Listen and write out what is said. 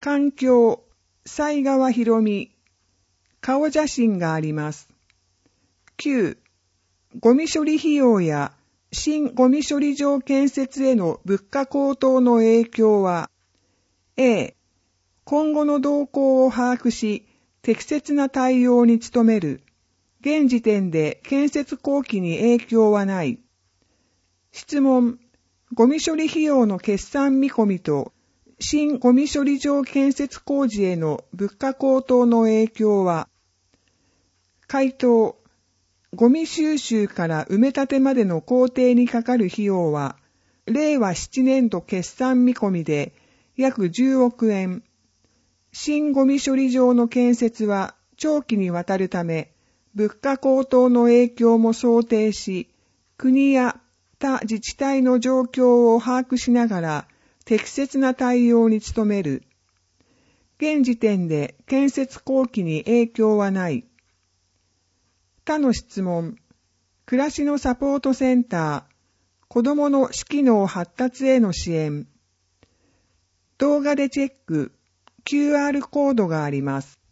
環境、西川博美、顔写真があります。9、ゴミ処理費用や新ゴミ処理場建設への物価高騰の影響は、A、今後の動向を把握し、適切な対応に努める。現時点で建設工期に影響はない。質問、ゴミ処理費用の決算見込みと、新ゴミ処理場建設工事への物価高騰の影響は、回答、ゴミ収集から埋め立てまでの工程にかかる費用は、令和7年度決算見込みで約10億円。新ゴミ処理場の建設は長期にわたるため、物価高騰の影響も想定し、国や他自治体の状況を把握しながら適切な対応に努める。現時点で建設工期に影響はない。他の質問。暮らしのサポートセンター、子どもの識能発達への支援。動画でチェック、QR コードがあります。